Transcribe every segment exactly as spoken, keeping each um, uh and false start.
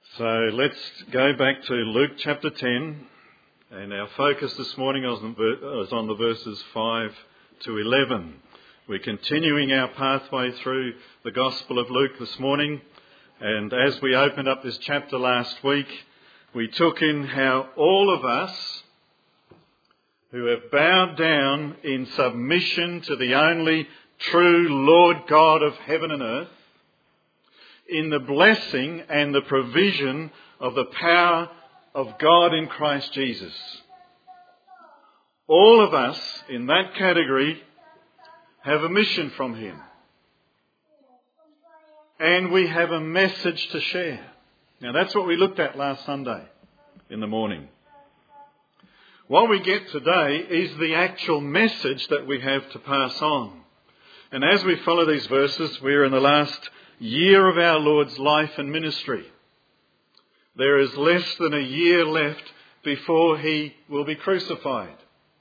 So let's go back to Luke chapter ten, and our focus this morning is on the verses five to eleven. We're continuing our pathway through the Gospel of Luke this morning, and as we opened up this chapter last week, we took in how all of us who have bowed down in submission to the only true Lord God of heaven and earth, in the blessing and the provision of the power of God in Christ Jesus. All of us in that category have a mission from Him. And we have a message to share. Now that's what we looked at last Sunday in the morning. What we get today is the actual message that we have to pass on. And as we follow these verses, we're in the last year of our Lord's life and ministry. There is less than a year left before He will be crucified.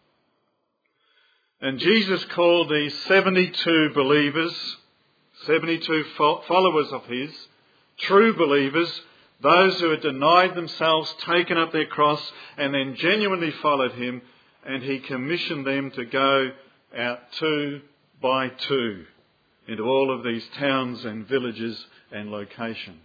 And Jesus called these seventy-two believers, seventy-two followers of His, true believers, those who had denied themselves, taken up their cross, and then genuinely followed Him, and He commissioned them to go out two by two into all of these towns and villages and locations.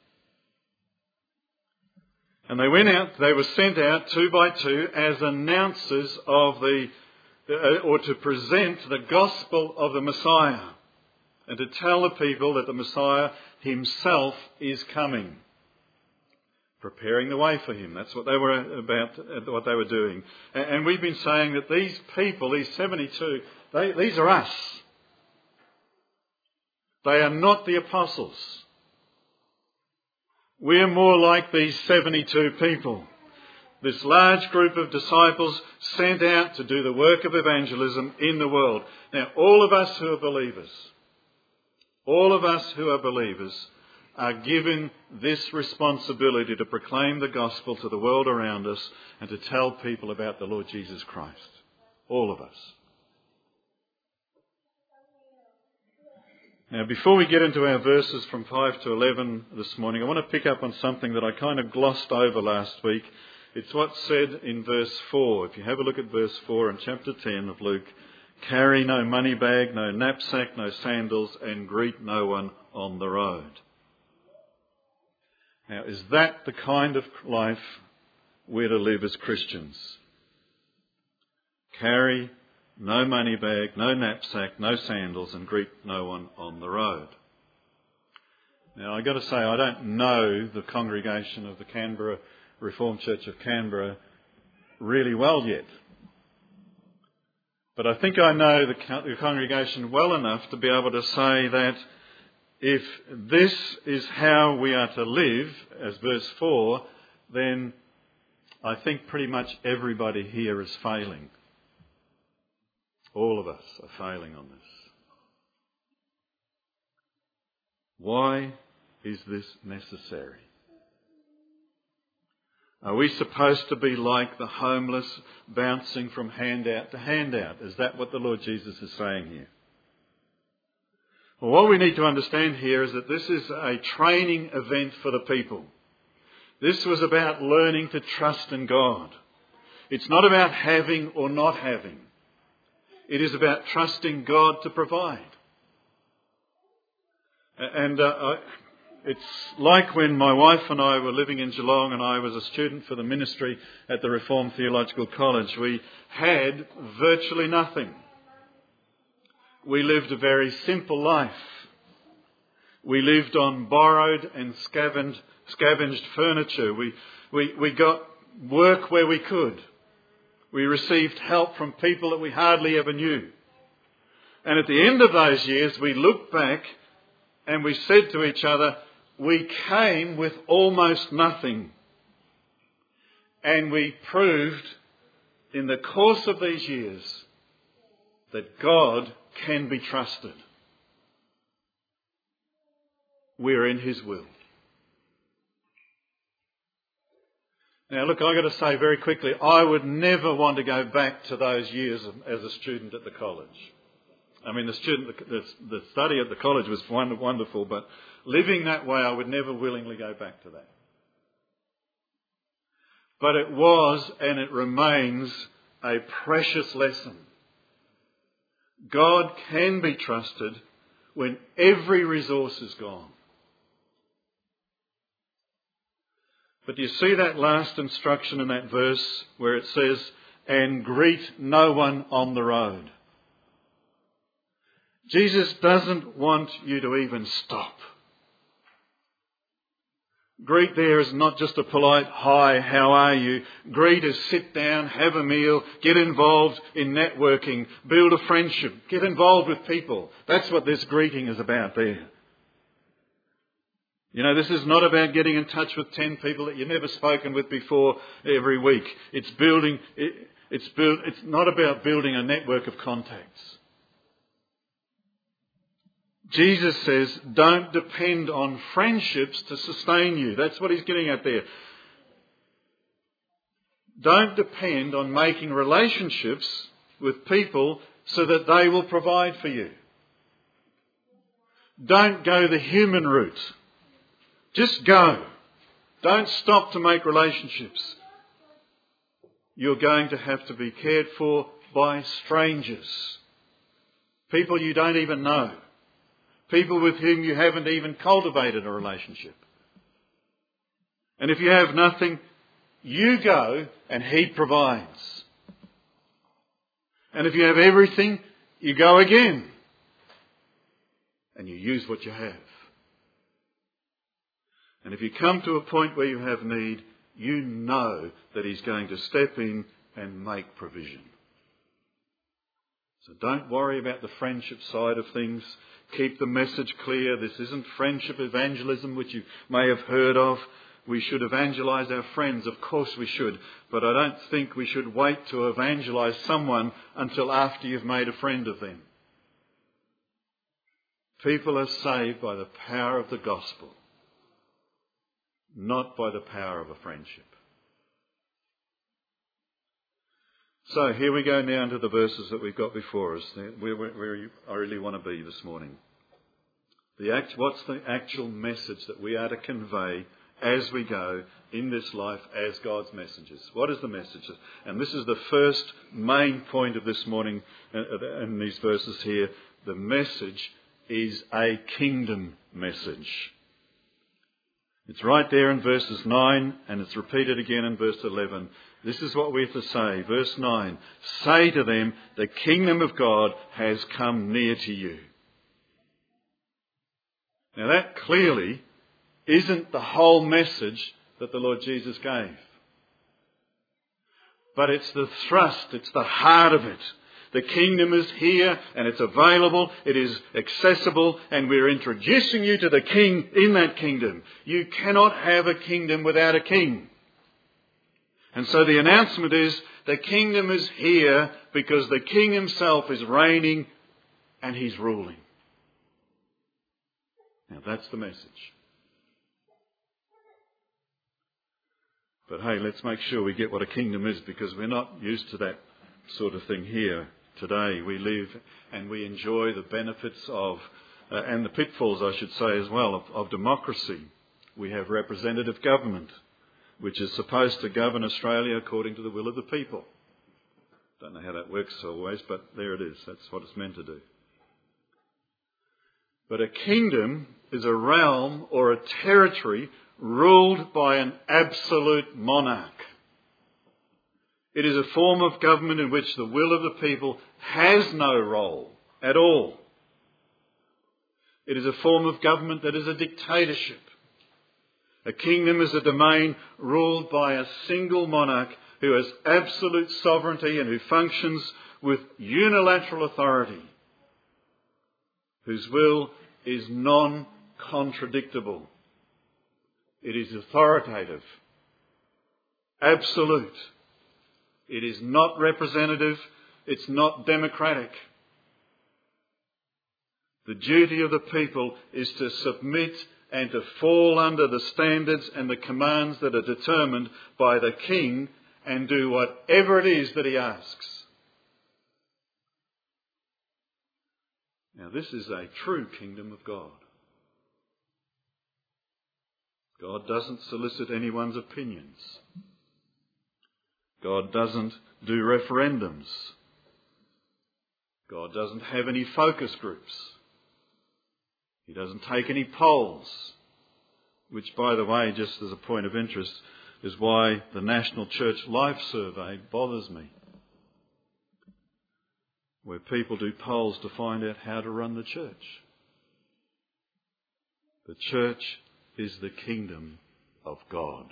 And they went out, they were sent out two by two as announcers of the, or to present the gospel of the Messiah, and to tell the people that the Messiah Himself is coming, preparing the way for Him. That's what they were about, what they were doing. And we've been saying that these people, these seventy-two, they, these are us. They are not the apostles. We are more like these seventy-two people. This large group of disciples sent out to do the work of evangelism in the world. Now, all of us who are believers, all of us who are believers are given this responsibility to proclaim the gospel to the world around us and to tell people about the Lord Jesus Christ. All of us. Now, before we get into our verses from five to eleven this morning, I want to pick up on something that I kind of glossed over last week. It's what's said in verse four. If you have a look at verse four in chapter ten of Luke, carry no money bag, no knapsack, no sandals, and greet no one on the road. Now, is that the kind of life we're to live as Christians? Carry no money bag, no knapsack, no sandals, and greet no one on the road. Now, I've got to say, I don't know the congregation of the Canberra Reformed Church of Canberra really well yet. But I think I know the congregation well enough to be able to say that if this is how we are to live, as verse four, then I think pretty much everybody here is failing. All of us are failing on this. Why is this necessary? Are we supposed to be like the homeless, bouncing from handout to handout? Is that what the Lord Jesus is saying here? Well, what we need to understand here is that this is a training event for the people. This was about learning to trust in God. It's not about having or not having. It is about trusting God to provide. And uh, it's like when my wife and I were living in Geelong and I was a student for the ministry at the Reformed Theological College. We had virtually nothing. We lived a very simple life. We lived on borrowed and scavenged, scavenged furniture. We, we, we got work where we could. We received help from people that we hardly ever knew. And at the end of those years, we looked back and we said to each other, we came with almost nothing. And we proved in the course of these years that God can be trusted. We're in His will. Now, look, I've got to say very quickly, I would never want to go back to those years as a student at the college. I mean, the student, the, the study at the college was wonderful, but living that way, I would never willingly go back to that. But it was and it remains a precious lesson. God can be trusted when every resource is gone. But do you see that last instruction in that verse where it says, and greet no one on the road? Jesus doesn't want you to even stop. Greet there is not just a polite, hi, how are you? Greet is sit down, have a meal, get involved in networking, build a friendship, get involved with people. That's what this greeting is about there. You know, this is not about getting in touch with ten people that you've never spoken with before every week. It's building, it, it's build, it's not about building a network of contacts. Jesus says, don't depend on friendships to sustain you. That's what he's getting at there. Don't depend on making relationships with people so that they will provide for you. Don't go the human route. Just go. Don't stop to make relationships. You're going to have to be cared for by strangers. People you don't even know. People with whom you haven't even cultivated a relationship. And if you have nothing, you go and he provides. And if you have everything, you go again. And you use what you have. And if you come to a point where you have need, you know that he's going to step in and make provision. So don't worry about the friendship side of things. Keep the message clear. This isn't friendship evangelism, which you may have heard of. We should evangelise our friends. Of course we should. But I don't think we should wait to evangelise someone until after you've made a friend of them. People are saved by the power of the gospel, not by the power of a friendship. So here we go now into the verses that we've got before us, where, where, where I really want to be this morning. The act, what's the actual message that we are to convey as we go in this life as God's messengers? What is the message? And this is the first main point of this morning in these verses here. The message is a kingdom message. It's right there in verses nine, and it's repeated again in verse eleven. This is what we have to say. Verse nine, say to them, the kingdom of God has come near to you. Now that clearly isn't the whole message that the Lord Jesus gave. But it's the thrust, it's the heart of it. The kingdom is here and it's available, it is accessible, and we're introducing you to the king in that kingdom. You cannot have a kingdom without a king. And so the announcement is the kingdom is here because the king himself is reigning and he's ruling. Now that's the message. But hey, let's make sure we get what a kingdom is, because we're not used to that sort of thing here today. We live and we enjoy the benefits of, uh, and the pitfalls, I should say as well, of, of democracy. We have representative government, which is supposed to govern Australia according to the will of the people. Don't know how that works always, but there it is. That's what it's meant to do. But a kingdom is a realm or a territory ruled by an absolute monarch. It is a form of government in which the will of the people has no role at all. It is a form of government that is a dictatorship. A kingdom is a domain ruled by a single monarch who has absolute sovereignty and who functions with unilateral authority, whose will is non-contradictable. It is authoritative, absolute. It is not representative. It's not democratic. The duty of the people is to submit and to fall under the standards and the commands that are determined by the king and do whatever it is that he asks. Now this is a true kingdom of God. God doesn't solicit anyone's opinions. God doesn't do referendums. God doesn't have any focus groups. He doesn't take any polls, which, by the way, just as a point of interest, is why the National Church Life Survey bothers me, where people do polls to find out how to run the church. The church is the kingdom of God.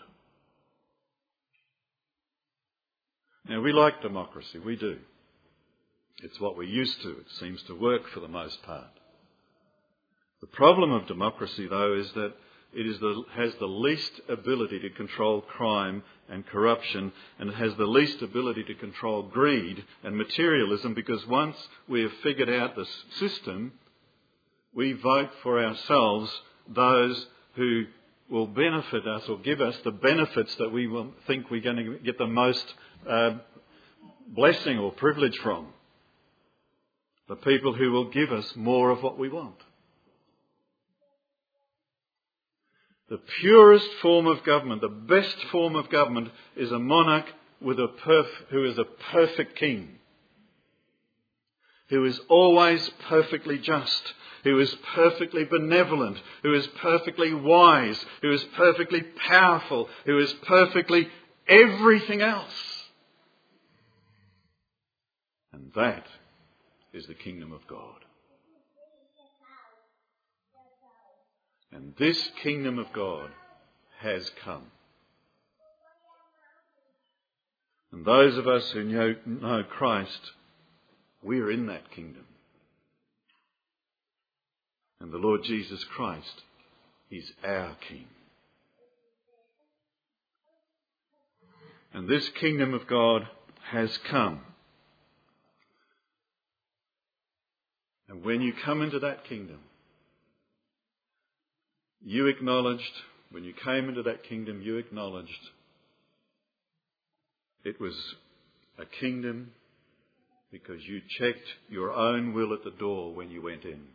Now, we like democracy, we do. It's what we're used to. It seems to work for the most part. The problem of democracy, though, is that it is the, has the least ability to control crime and corruption, and it has the least ability to control greed and materialism, because once we have figured out the system, we vote for ourselves those who will benefit us or give us the benefits that we will think we're going to get the most uh, blessing or privilege from. The people who will give us more of what we want. The purest form of government, the best form of government, is a monarch with a perf- who is a perfect king, who is always perfectly just, who is perfectly benevolent, who is perfectly wise, who is perfectly powerful, who is perfectly everything else. And that is the kingdom of God. And this kingdom of God has come. And those of us who know, know Christ, we're in that kingdom. And the Lord Jesus Christ is our King. And this kingdom of God has come. And when you come into that kingdom, you acknowledged, when you came into that kingdom, you acknowledged it was a kingdom because you checked your own will at the door when you went in.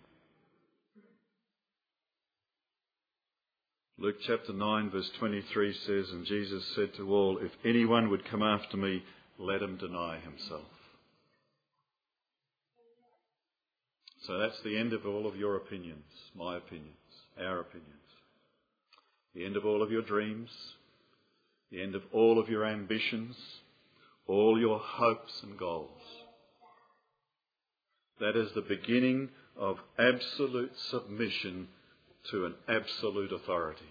Luke chapter nine verse twenty-three says, and Jesus said to all, if anyone would come after me, let him deny himself. So that's the end of all of your opinions, my opinions, our opinions. The end of all of your dreams, the end of all of your ambitions, all your hopes and goals. That is the beginning of absolute submission to an absolute authority.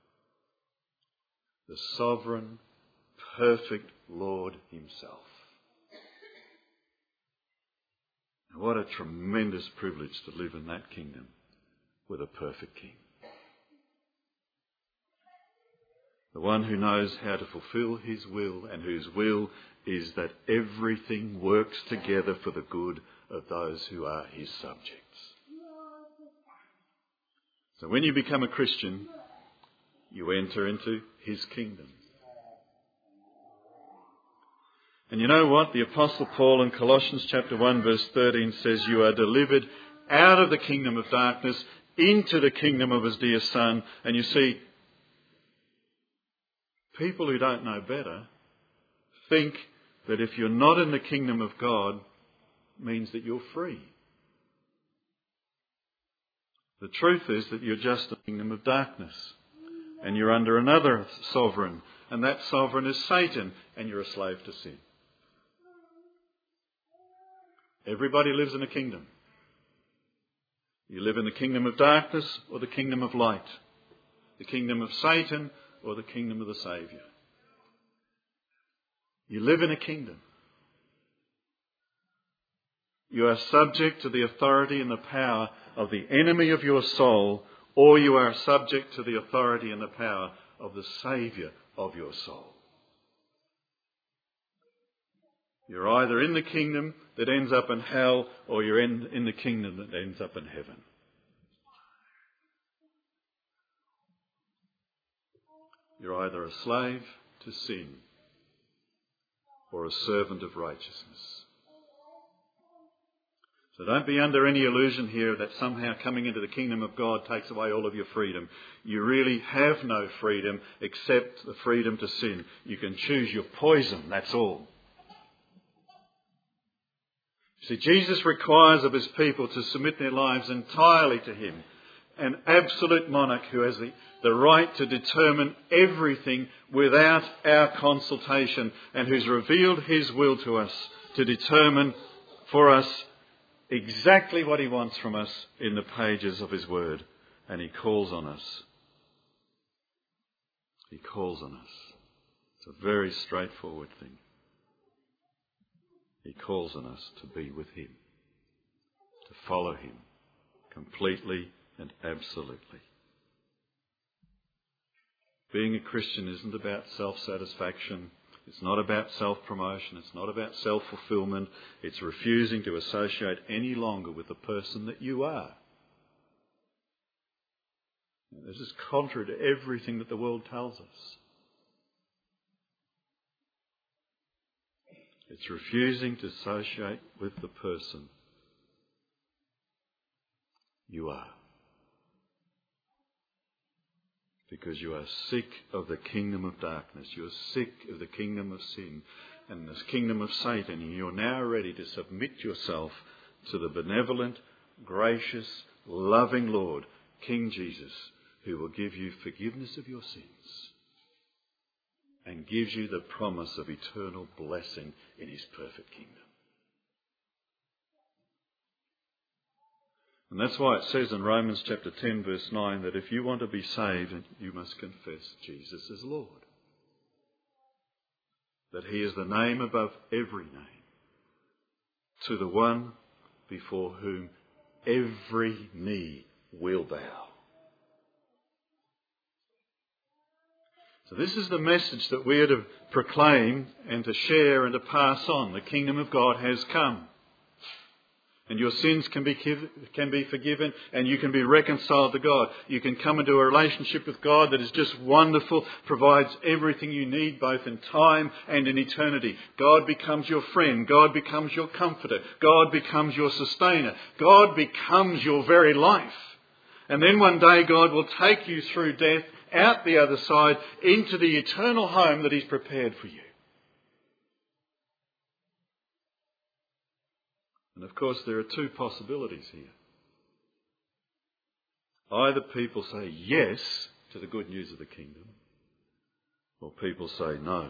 The sovereign, perfect Lord himself. And what a tremendous privilege to live in that kingdom with a perfect king. The one who knows how to fulfill his will, and whose will is that everything works together for the good of those who are his subjects. So when you become a Christian, you enter into his kingdom. And you know what? The Apostle Paul in Colossians chapter one verse thirteen says, you are delivered out of the kingdom of darkness into the kingdom of his dear Son. And you see, people who don't know better think that if you're not in the kingdom of God, means that you're free. The truth is that you're just in the kingdom of darkness, and you're under another sovereign, and that sovereign is Satan, and you're a slave to sin. Everybody lives in a kingdom. You live in the kingdom of darkness or the kingdom of light, the kingdom of Satan or the kingdom of the Saviour. You live in a kingdom. You are subject to the authority and the power of the enemy of your soul, or you are subject to the authority and the power of the Saviour of your soul. You're either in the kingdom that ends up in hell, or you're in, in the kingdom that ends up in heaven. You're either a slave to sin or a servant of righteousness. So don't be under any illusion here that somehow coming into the kingdom of God takes away all of your freedom. You really have no freedom except the freedom to sin. You can choose your poison, that's all. See, Jesus requires of his people to submit their lives entirely to him, an absolute monarch who has the, the right to determine everything without our consultation, and who's revealed his will to us to determine for us exactly what he wants from us in the pages of his word. And he calls on us. He calls on us. It's a very straightforward thing. He calls on us to be with him, to follow him completely and absolutely. Being a Christian isn't about self-satisfaction. It's not about self-promotion. It's not about self-fulfillment. It's refusing to associate any longer with the person that you are. This is contrary to everything that the world tells us. It's refusing to associate with the person you are. Because you are sick of the kingdom of darkness. You are sick of the kingdom of sin and this kingdom of Satan. And you're now ready to submit yourself to the benevolent, gracious, loving Lord, King Jesus, who will give you forgiveness of your sins and gives you the promise of eternal blessing in his perfect kingdom. And that's why it says in Romans chapter ten verse nine that if you want to be saved, you must confess Jesus as Lord. That he is the name above every name, to the one before whom every knee will bow. So this is the message that we are to proclaim and to share and to pass on. The kingdom of God has come. And your sins can be can be forgiven, and you can be reconciled to God. You can come into a relationship with God that is just wonderful, provides everything you need both in time and in eternity. God becomes your friend. God becomes your comforter. God becomes your sustainer. God becomes your very life. And then one day God will take you through death, out the other side, into the eternal home that he's prepared for you. And of course there are two possibilities here. Either people say yes to the good news of the kingdom, or people say no.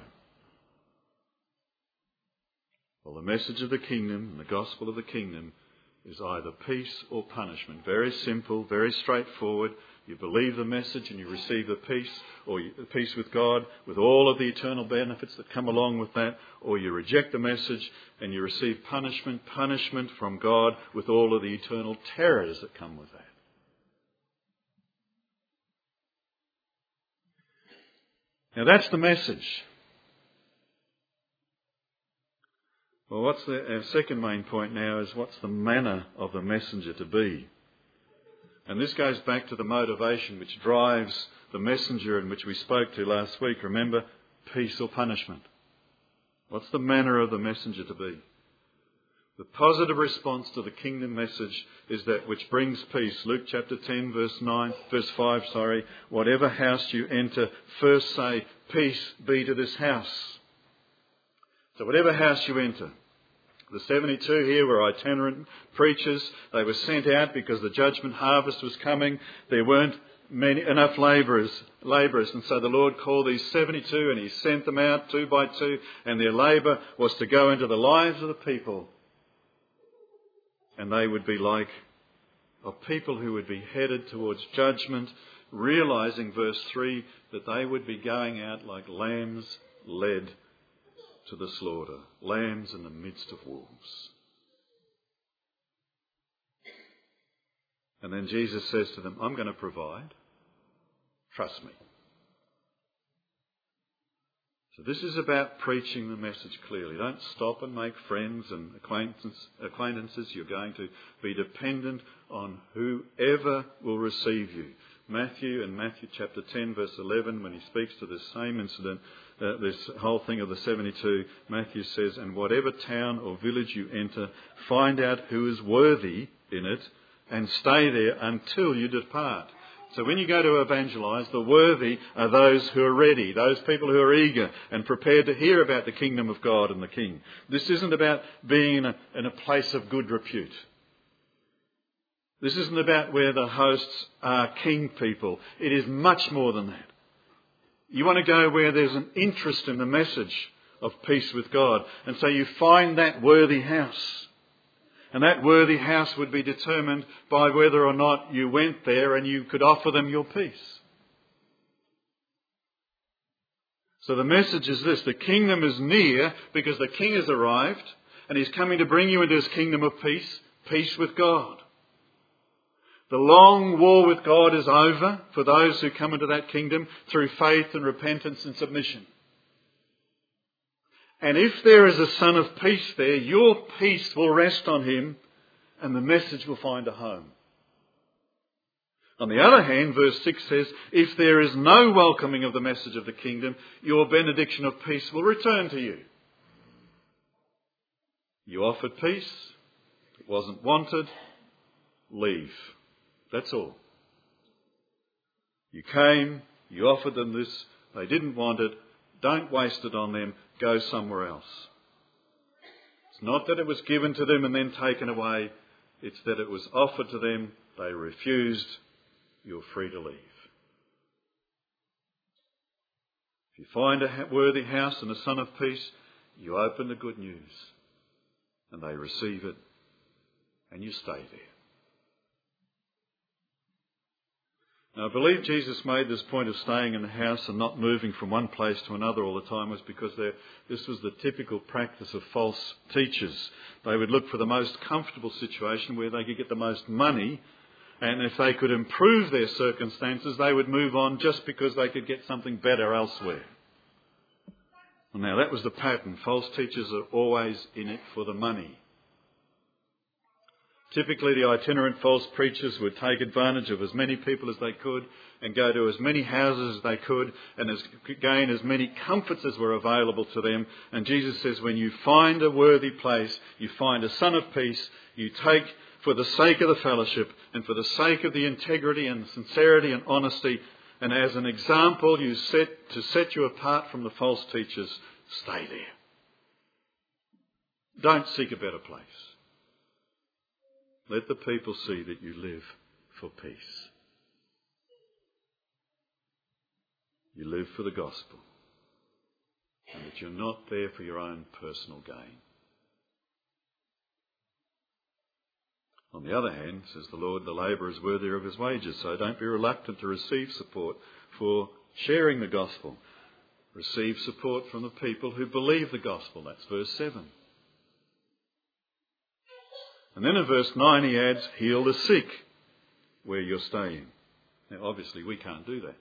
Well, the message of the kingdom and the gospel of the kingdom is either peace or punishment. Very simple, very straightforward. You believe the message and you receive the peace, or the peace with God with all of the eternal benefits that come along with that, or you reject the message and you receive punishment, punishment from God with all of the eternal terrors that come with that. Now that's the message. Well, what's the our second main point now is what's the manner of the messenger to be? And this goes back to the motivation which drives the messenger and which we spoke to last week. Remember, peace or punishment. What's the manner of the messenger to be? The positive response to the kingdom message is that which brings peace. Luke chapter ten, verse nine, verse five, sorry. Whatever house you enter, first say, peace be to this house. So whatever house you enter. The seventy-two here were itinerant preachers. They were sent out because the judgment harvest was coming. There weren't many, enough labourers, labourers. And so the Lord called these seventy-two and he sent them out two by two. And their labour was to go into the lives of the people. And they would be like a people who would be headed towards judgment, realising, verse three, that they would be going out like lambs led to the slaughter, lambs in the midst of wolves. And then Jesus says to them, I'm going to provide. Trust me. So this is about preaching the message clearly. Don't stop and make friends and acquaintances. You're going to be dependent on whoever will receive you. Matthew, in Matthew chapter ten, verse eleven, when he speaks to this same incident, uh, this whole thing of the seventy-two, Matthew says, "And whatever town or village you enter, find out who is worthy in it, and stay there until you depart." So when you go to evangelise, the worthy are those who are ready, those people who are eager and prepared to hear about the kingdom of God and the King. This isn't about being in a, in a place of good repute. This isn't about where the hosts are king people. It is much more than that. You want to go where there's an interest in the message of peace with God. And so you find that worthy house. And that worthy house would be determined by whether or not you went there and you could offer them your peace. So the message is this: the kingdom is near because the King has arrived and he's coming to bring you into his kingdom of peace, peace with God. The long war with God is over for those who come into that kingdom through faith and repentance and submission. And if there is a Son of Peace there, your peace will rest on him and the message will find a home. On the other hand, verse six says, if there is no welcoming of the message of the kingdom, your benediction of peace will return to you. You offered peace, it wasn't wanted, leave. That's all. You came, you offered them this, they didn't want it, don't waste it on them, go somewhere else. It's not that it was given to them and then taken away, it's that it was offered to them, they refused, you're free to leave. If you find a worthy house and a Son of Peace, you open the good news and they receive it and you stay there. Now, I believe Jesus made this point of staying in the house and not moving from one place to another all the time was because this was the typical practice of false teachers. They would look for the most comfortable situation where they could get the most money, and if they could improve their circumstances, they would move on just because they could get something better elsewhere. Now, that was the pattern. False teachers are always in it for the money. Typically, the itinerant false preachers would take advantage of as many people as they could and go to as many houses as they could and as, gain as many comforts as were available to them. And Jesus says, when you find a worthy place, you find a Son of Peace, you take for the sake of the fellowship and for the sake of the integrity and sincerity and honesty, and as an example you set to set you apart from the false teachers, stay there. Don't seek a better place. Let the people see that you live for peace. You live for the gospel. And that you're not there for your own personal gain. On the other hand, says the Lord, the labourer is worthy of his wages. So don't be reluctant to receive support for sharing the gospel. Receive support from the people who believe the gospel. That's verse seven. And then in verse nine he adds, heal the sick where you're staying. Now obviously we can't do that.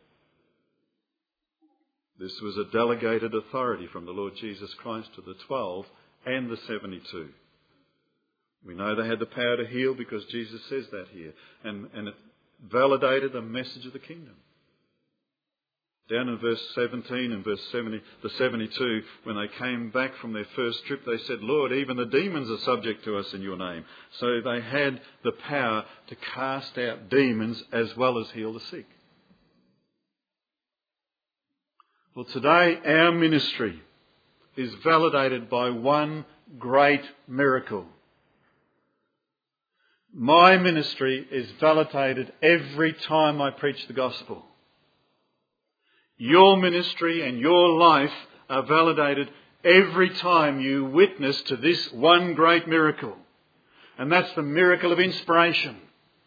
This was a delegated authority from the Lord Jesus Christ to the twelve and the seventy-two. We know they had the power to heal because Jesus says that here. And, and it validated the message of the kingdom. Down in verse seventeen and verse seventy, the seventy-two, when they came back from their first trip, they said, Lord, even the demons are subject to us in your name. So they had the power to cast out demons as well as heal the sick. Well, today our ministry is validated by one great miracle. My ministry is validated every time I preach the gospel. Your ministry and your life are validated every time you witness to this one great miracle. And that's the miracle of inspiration.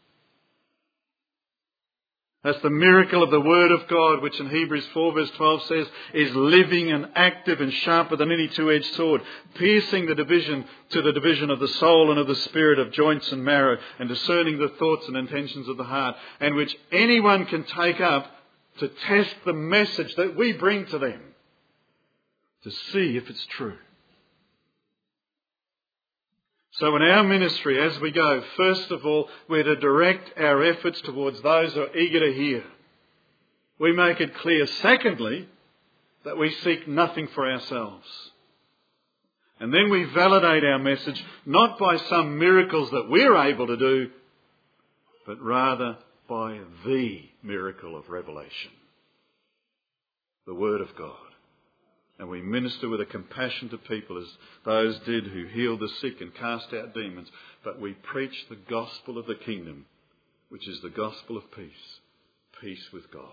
That's the miracle of the Word of God, which in Hebrews four verse twelve says is living and active and sharper than any two-edged sword, piercing the division to the division of the soul and of the spirit, of joints and marrow, and discerning the thoughts and intentions of the heart, and which anyone can take up to test the message that we bring to them, to see if it's true. So in our ministry, as we go, first of all, we're to direct our efforts towards those who are eager to hear. We make it clear, secondly, that we seek nothing for ourselves. And then we validate our message not by some miracles that we're able to do, but rather by the miracle of revelation, the Word of God. And we minister with a compassion to people as those did who healed the sick and cast out demons. But we preach the gospel of the kingdom, which is the gospel of peace, peace with God.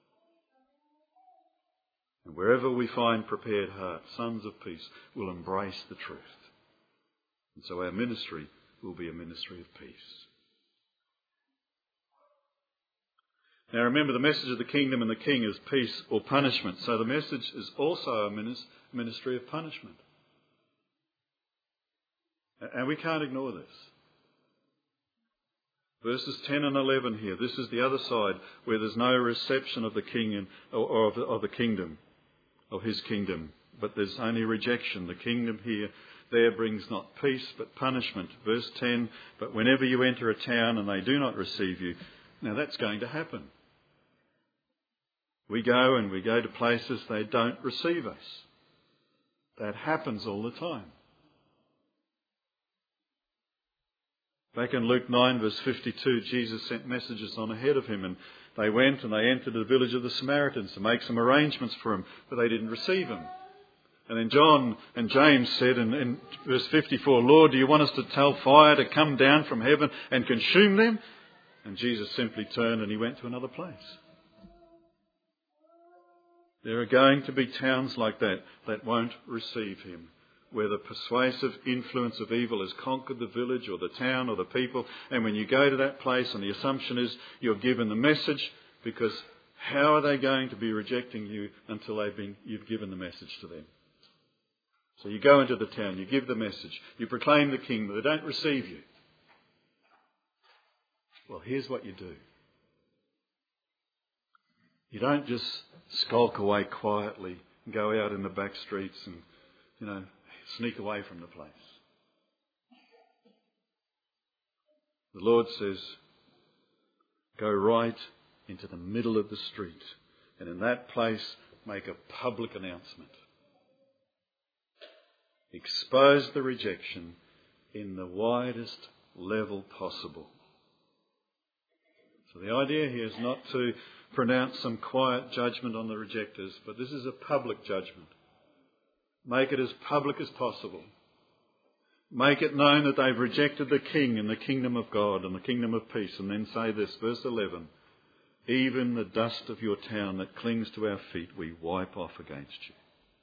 And wherever we find prepared hearts, sons of peace will embrace the truth. And so our ministry will be a ministry of peace. Now remember, the message of the kingdom and the king is peace or punishment. So the message is also a ministry of punishment. And we can't ignore this. Verses ten and eleven here, this is the other side where there's no reception of the king and, or, or of, the, of the kingdom, of his kingdom. But there's only rejection. The kingdom here, there brings not peace but punishment. Verse ten, but whenever you enter a town and they do not receive you, now that's going to happen. We go and we go to places they don't receive us. That happens all the time. Back in Luke nine verse fifty-two, Jesus sent messengers on ahead of him, and they went and they entered the village of the Samaritans to make some arrangements for him, but they didn't receive him. And then John and James said in, in verse fifty-four, Lord, do you want us to tell fire to come down from heaven and consume them? And Jesus simply turned and he went to another place. There are going to be towns like that that won't receive him, where the persuasive influence of evil has conquered the village or the town or the people. And when you go to that place, and the assumption is you're given the message, because how are they going to be rejecting you until they've been, you've given the message to them? So you go into the town, you give the message, you proclaim the kingdom, they don't receive you. Well, here's what you do. You don't just skulk away quietly and go out in the back streets and, you know, sneak away from the place. The Lord says, go right into the middle of the street, and in that place make a public announcement. Expose the rejection in the widest level possible. So the idea here is not to pronounce some quiet judgment on the rejectors, but this is a public judgment. Make it as public as possible. Make it known that they've rejected the King and the kingdom of God and the kingdom of peace. And then say this, verse eleven, even the dust of your town that clings to our feet we wipe off against you.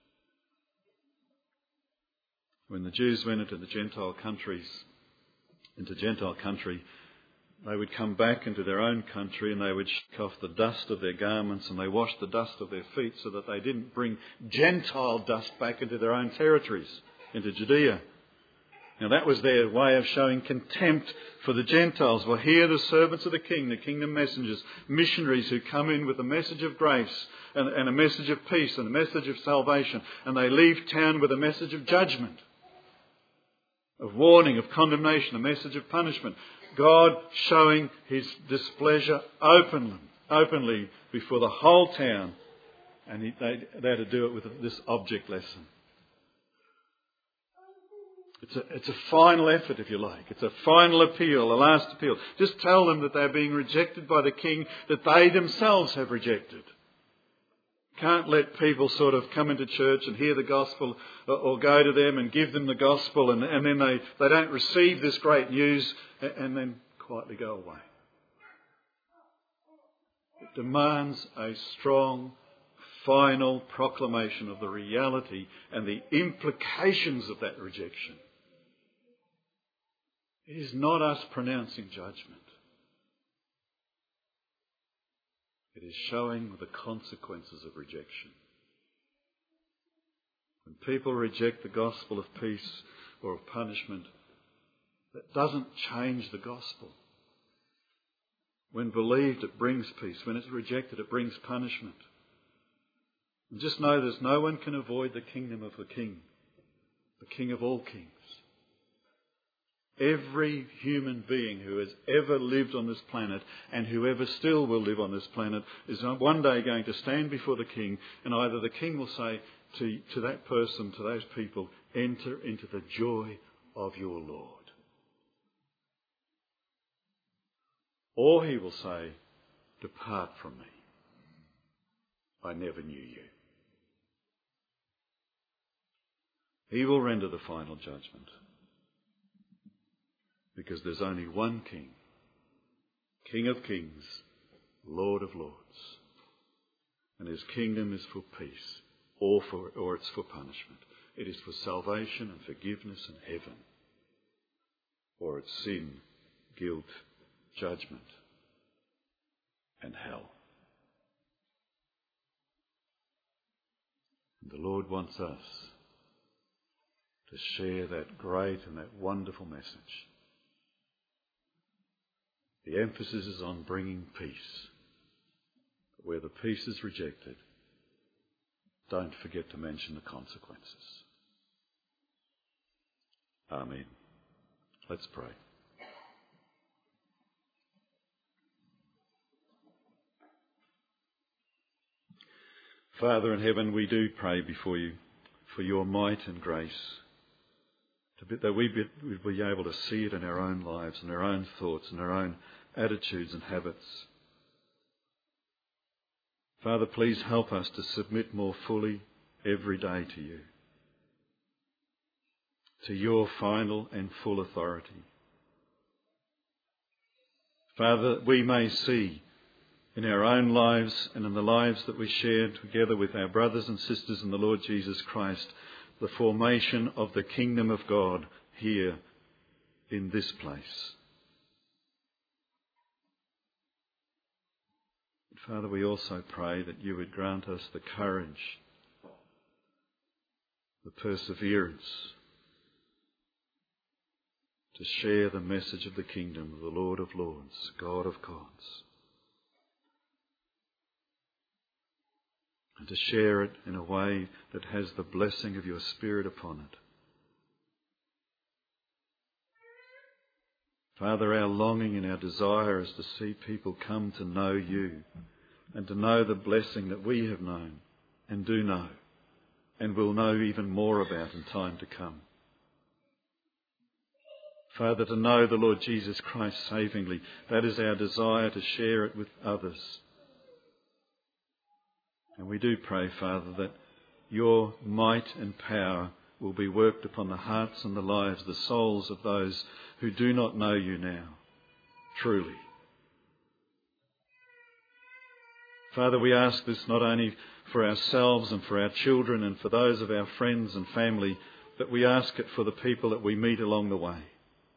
When the Jews went into the Gentile countries, into Gentile country, they would come back into their own country and they would shake off the dust of their garments and they washed the dust of their feet so that they didn't bring Gentile dust back into their own territories, into Judea. Now that was their way of showing contempt for the Gentiles. Well, here the servants of the King, the kingdom messengers, missionaries who come in with a message of grace and, and a message of peace and a message of salvation, and they leave town with a message of judgment, of warning, of condemnation, a message of punishment. God showing his displeasure openly, openly before the whole town. And he, they, they had to do it with this object lesson. It's a, it's a final effort, if you like. It's a final appeal, a last appeal. Just tell them that they're being rejected by the King that they themselves have rejected. Can't let people sort of come into church and hear the gospel or, or go to them and give them the gospel and, and then they, they don't receive this great news and, and then quietly go away. It demands a strong, final proclamation of the reality and the implications of that rejection. It is not us pronouncing judgment. It is showing the consequences of rejection. When people reject the gospel of peace or of punishment, that doesn't change the gospel. When believed, it brings peace. When it's rejected, it brings punishment. And just know there's no one can avoid the kingdom of the King, the King of all kings. Every human being who has ever lived on this planet and whoever still will live on this planet is one day going to stand before the King, and either the King will say to, to that person, to those people, enter into the joy of your Lord. Or he will say, depart from me. I never knew you. He will render the final judgment. Because there's only one King, King of kings, Lord of lords. And his kingdom is for peace, or, for, or it's for punishment. It is for salvation and forgiveness and heaven. Or it's sin, guilt, judgment, and hell. And the Lord wants us to share that great and that wonderful message. The emphasis is on bringing peace. But where the peace is rejected, don't forget to mention the consequences. Amen. Let's pray. Father in heaven, we do pray before you for your might and grace, to be, that we be, we'd be able to see it in our own lives, in our own thoughts, in our own attitudes and habits. Father, please help us to submit more fully every day to you, to your final and full authority. Father, that we may see in our own lives and in the lives that we share together with our brothers and sisters in the Lord Jesus Christ, the formation of the kingdom of God here in this place. Father, we also pray that you would grant us the courage, the perseverance to share the message of the kingdom of the Lord of Lords, God of gods, and to share it in a way that has the blessing of your Spirit upon it. Father, our longing and our desire is to see people come to know you and to know the blessing that we have known and do know and will know even more about in time to come. Father, to know the Lord Jesus Christ savingly, that is our desire, to share it with others. And we do pray, Father, that your might and power will be worked upon the hearts and the lives, the souls of those who do not know you now, truly. Father, we ask this not only for ourselves and for our children and for those of our friends and family, but we ask it for the people that we meet along the way.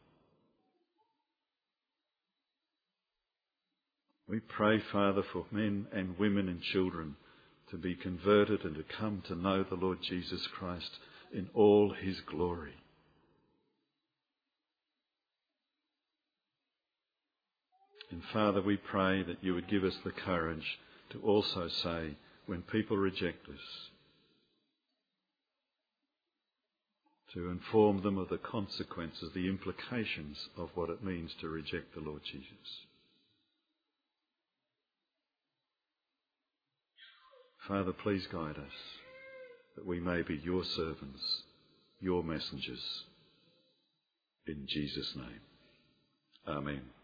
We pray, Father, for men and women and children to be converted and to come to know the Lord Jesus Christ in all his glory. And Father, we pray that you would give us the courage to also say, when people reject us, to inform them of the consequences, the implications of what it means to reject the Lord Jesus. Father, please guide us, that we may be your servants, your messengers. In Jesus' name. Amen.